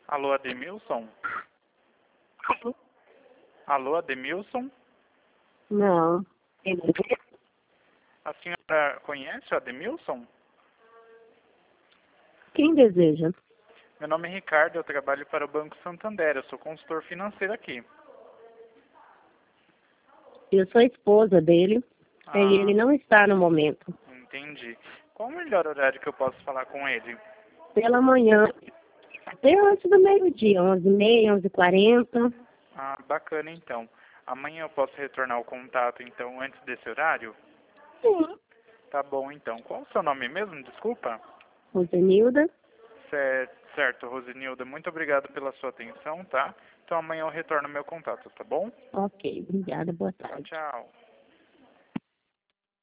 Alô, Ademilson? Alô, Ademilson? Não. A senhora conhece o Ademilson? Quem deseja? Meu nome é Ricardo, eu trabalho para o Banco Santander, eu sou consultor financeiro aqui. Eu sou a esposa dele e ele não está no momento. Entendi. Qual o melhor horário que eu posso falar com ele? Pela manhã, até antes do meio-dia, 11h30, 11h40. Bacana então. Amanhã eu posso retornar o contato então antes desse horário? Sim. Tá bom então. Qual o seu nome mesmo? Desculpa. Rosenilda. Certo, Rosenilda. Muito obrigado pela sua atenção, tá? Então amanhã eu retorno meu contato, tá bom? Ok, obrigada, boa Tchau, tarde. tchau.